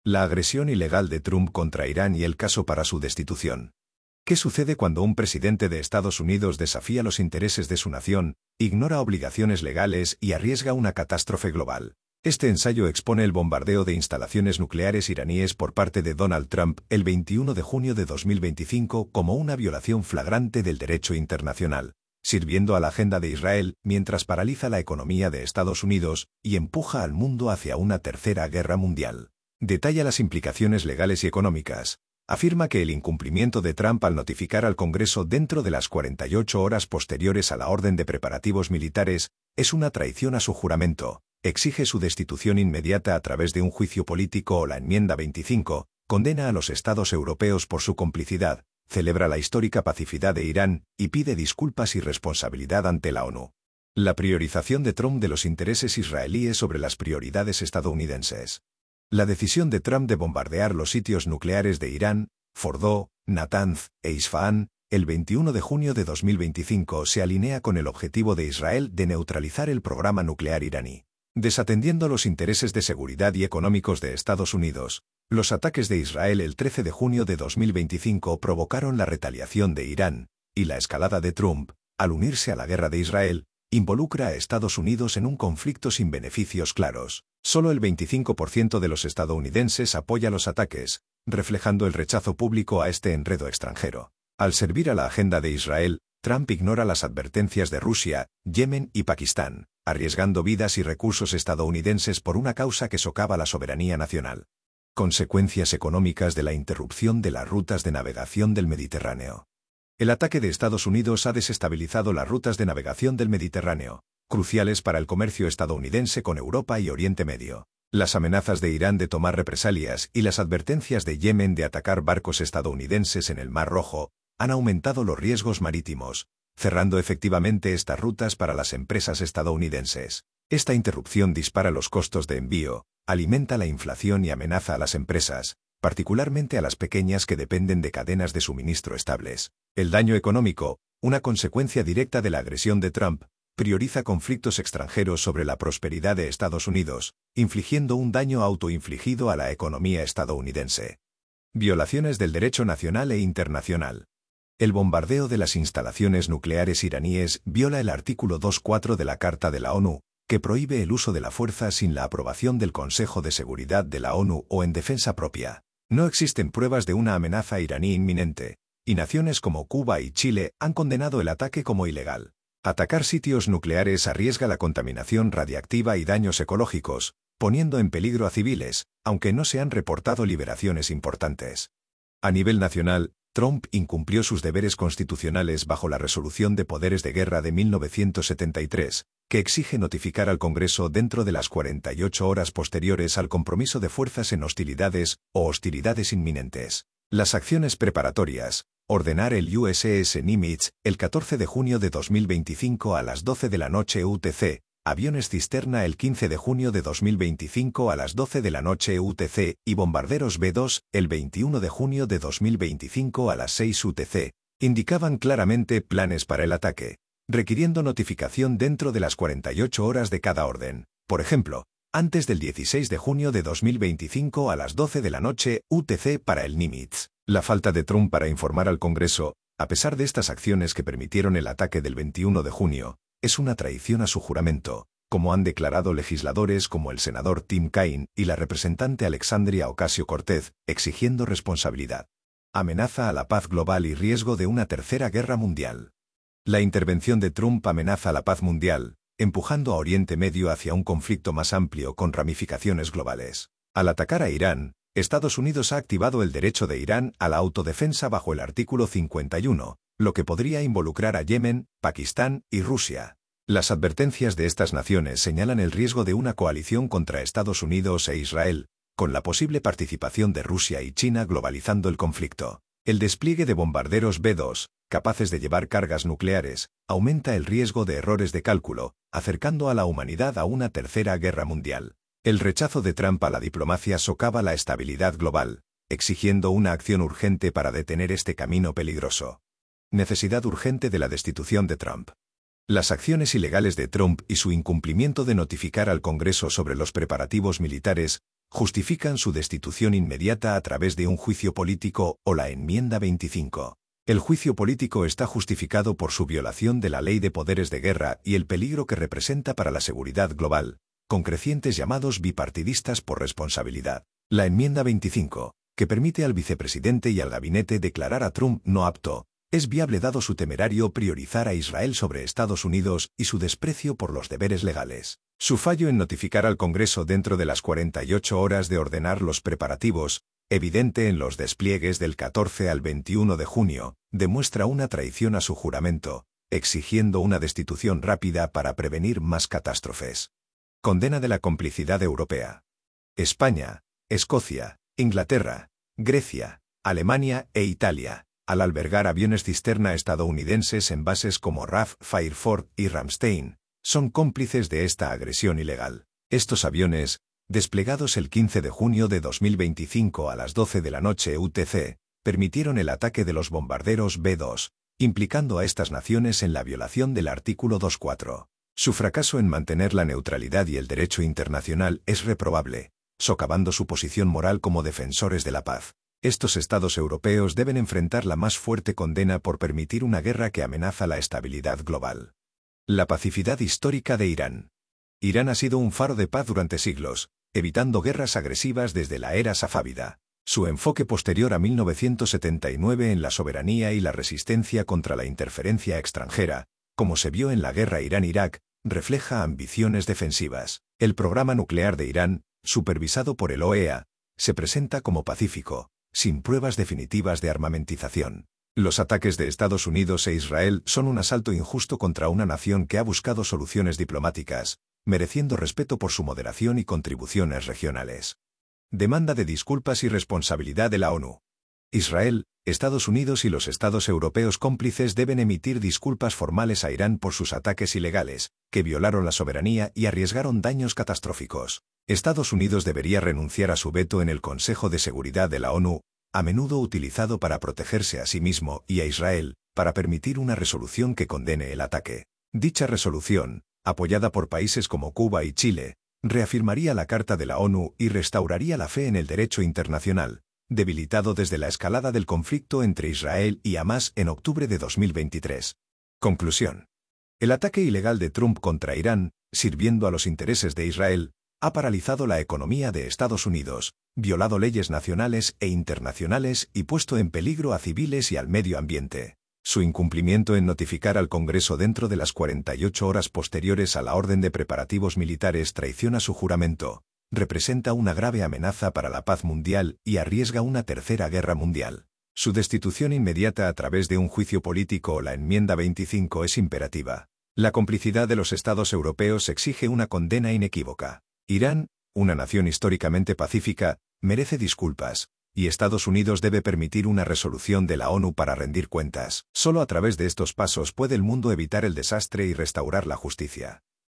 La agresión ilegal de Trump contra Irán y el caso para su destitución. ¿Qué sucede cuando un presidente de Estados Unidos desafía los intereses de su nación, ignora obligaciones legales y arriesga una catástrofe global? Este ensayo expone el bombardeo de instalaciones nucleares iraníes por parte de Donald Trump el 21 de junio de 2025 como una violación flagrante del derecho internacional, sirviendo a la agenda de Israel mientras paraliza la economía de Estados Unidos y empuja al mundo hacia una tercera guerra mundial. Detalla las implicaciones legales y económicas. Afirma que el incumplimiento de Trump al notificar al Congreso dentro de las 48 horas posteriores a la orden de preparativos militares es una traición a su juramento. Exige su destitución inmediata a través de un juicio político o la enmienda 25, condena a los estados europeos por su complicidad, celebra la histórica pacificidad de Irán y pide disculpas y responsabilidad ante la ONU. La priorización de Trump de los intereses israelíes sobre las prioridades estadounidenses. La decisión de Trump de bombardear los sitios nucleares de Irán, Fordow, Natanz e Isfahán, el 21 de junio de 2025 se alinea con el objetivo de Israel de neutralizar el programa nuclear iraní. Desatendiendo los intereses de seguridad y económicos de Estados Unidos, los ataques de Israel el 13 de junio de 2025 provocaron la retaliación de Irán, y la escalada de Trump, al unirse a la guerra de Israel, involucra a Estados Unidos en un conflicto sin beneficios claros. Solo el 25% de los estadounidenses apoya los ataques, reflejando el rechazo público a este enredo extranjero. Al servir a la agenda de Israel, Trump ignora las advertencias de Rusia, Yemen y Pakistán, arriesgando vidas y recursos estadounidenses por una causa que socava la soberanía nacional. Consecuencias económicas de la interrupción de las rutas de navegación del Mediterráneo. El ataque de Estados Unidos ha desestabilizado las rutas de navegación del Mediterráneo, cruciales para el comercio estadounidense con Europa y Oriente Medio. Las amenazas de Irán de tomar represalias y las advertencias de Yemen de atacar barcos estadounidenses en el Mar Rojo han aumentado los riesgos marítimos, cerrando efectivamente estas rutas para las empresas estadounidenses. Esta interrupción dispara los costos de envío, alimenta la inflación y amenaza a las empresas, particularmente a las pequeñas que dependen de cadenas de suministro estables. El daño económico, una consecuencia directa de la agresión de Trump, prioriza conflictos extranjeros sobre la prosperidad de Estados Unidos, infligiendo un daño autoinfligido a la economía estadounidense. Violaciones del derecho nacional e internacional. El bombardeo de las instalaciones nucleares iraníes viola el artículo 2.4 de la Carta de la ONU, que prohíbe el uso de la fuerza sin la aprobación del Consejo de Seguridad de la ONU o en defensa propia. No existen pruebas de una amenaza iraní inminente, y naciones como Cuba y Chile han condenado el ataque como ilegal. Atacar sitios nucleares arriesga la contaminación radiactiva y daños ecológicos, poniendo en peligro a civiles, aunque no se han reportado liberaciones importantes. A nivel nacional, Trump incumplió sus deberes constitucionales bajo la Resolución de Poderes de Guerra de 1973, que exige notificar al Congreso dentro de las 48 horas posteriores al compromiso de fuerzas en hostilidades o hostilidades inminentes. Las acciones preparatorias. Ordenar el USS Nimitz el 14 de junio de 2025 a las 12 de la noche UTC, aviones cisterna el 15 de junio de 2025 a las 12 de la noche UTC y bombarderos B-2 el 21 de junio de 2025 a las 6 UTC, indicaban claramente planes para el ataque, requiriendo notificación dentro de las 48 horas de cada orden. Por ejemplo, antes del 16 de junio de 2025 a las 12 de la noche UTC para el Nimitz. La falta de Trump para informar al Congreso, a pesar de estas acciones que permitieron el ataque del 21 de junio, es una traición a su juramento, como han declarado legisladores como el senador Tim Kaine y la representante Alexandria Ocasio-Cortez, exigiendo responsabilidad. Amenaza a la paz global y riesgo de una tercera guerra mundial. La intervención de Trump amenaza la paz mundial, empujando a Oriente Medio hacia un conflicto más amplio con ramificaciones globales. Al atacar a Irán, Estados Unidos ha activado el derecho de Irán a la autodefensa bajo el artículo 51, lo que podría involucrar a Yemen, Pakistán y Rusia. Las advertencias de estas naciones señalan el riesgo de una coalición contra Estados Unidos e Israel, con la posible participación de Rusia y China globalizando el conflicto. El despliegue de bombarderos B-2, capaces de llevar cargas nucleares, aumenta el riesgo de errores de cálculo, acercando a la humanidad a una tercera guerra mundial. El rechazo de Trump a la diplomacia socava la estabilidad global, exigiendo una acción urgente para detener este camino peligroso. Necesidad urgente de la destitución de Trump. Las acciones ilegales de Trump y su incumplimiento de notificar al Congreso sobre los preparativos militares justifican su destitución inmediata a través de un juicio político o la enmienda 25. El juicio político está justificado por su violación de la ley de poderes de guerra y el peligro que representa para la seguridad global, con crecientes llamados bipartidistas por responsabilidad. La enmienda 25, que permite al vicepresidente y al gabinete declarar a Trump no apto, es viable dado su temerario priorizar a Israel sobre Estados Unidos y su desprecio por los deberes legales. Su fallo en notificar al Congreso dentro de las 48 horas de ordenar los preparativos, evidente en los despliegues del 14 al 21 de junio, demuestra una traición a su juramento, exigiendo una destitución rápida para prevenir más catástrofes. Condena de la complicidad europea. España, Escocia, Inglaterra, Grecia, Alemania e Italia, al albergar aviones cisterna estadounidenses en bases como RAF, Fairford y Ramstein, son cómplices de esta agresión ilegal. Estos aviones, desplegados el 15 de junio de 2025 a las 12 de la noche UTC, permitieron el ataque de los bombarderos B-2, implicando a estas naciones en la violación del artículo 2.4. Su fracaso en mantener la neutralidad y el derecho internacional es reprobable, socavando su posición moral como defensores de la paz. Estos estados europeos deben enfrentar la más fuerte condena por permitir una guerra que amenaza la estabilidad global. La pacificidad histórica de Irán. Irán ha sido un faro de paz durante siglos, evitando guerras agresivas desde la era safávida. Su enfoque posterior a 1979 en la soberanía y la resistencia contra la interferencia extranjera, como se vio en la guerra Irán-Irak, refleja ambiciones defensivas. El programa nuclear de Irán, supervisado por el OEA, se presenta como pacífico, sin pruebas definitivas de armamentización. Los ataques de Estados Unidos e Israel son un asalto injusto contra una nación que ha buscado soluciones diplomáticas, mereciendo respeto por su moderación y contribuciones regionales. Demanda de disculpas y responsabilidad de la ONU. Israel, Estados Unidos y los Estados europeos cómplices deben emitir disculpas formales a Irán por sus ataques ilegales, que violaron la soberanía y arriesgaron daños catastróficos. Estados Unidos debería renunciar a su veto en el Consejo de Seguridad de la ONU, a menudo utilizado para protegerse a sí mismo y a Israel, para permitir una resolución que condene el ataque. Dicha resolución, apoyada por países como Cuba y Chile, reafirmaría la Carta de la ONU y restauraría la fe en el derecho internacional, debilitado desde la escalada del conflicto entre Israel y Hamás en octubre de 2023. Conclusión. El ataque ilegal de Trump contra Irán, sirviendo a los intereses de Israel, ha paralizado la economía de Estados Unidos, violado leyes nacionales e internacionales y puesto en peligro a civiles y al medio ambiente. Su incumplimiento en notificar al Congreso dentro de las 48 horas posteriores a la orden de preparativos militares traiciona su juramento, representa una grave amenaza para la paz mundial y arriesga una tercera guerra mundial. Su destitución inmediata a través de un juicio político o la enmienda 25 es imperativa. La complicidad de los estados europeos exige una condena inequívoca. Irán, una nación históricamente pacífica, merece disculpas, y Estados Unidos debe permitir una resolución de la ONU para rendir cuentas. Solo a través de estos pasos puede el mundo evitar el desastre y restaurar la justicia.